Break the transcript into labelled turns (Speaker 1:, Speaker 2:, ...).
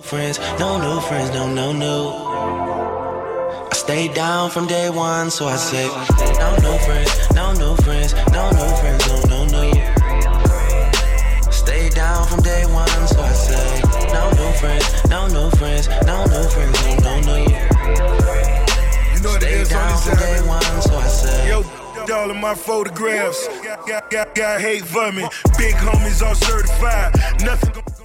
Speaker 1: friends, no new friends, no, no, no. I stayed down from day one, so I say, no new friends, no new friends, no new friends, no, no, no. Stay down from day one, so I say, no new friends, no new friends, no new friends, no, no, no.
Speaker 2: You know what it is on this
Speaker 1: from day one, so I say,
Speaker 2: yo, all of my photographs, got hate for me. Big homies all certified, nothing.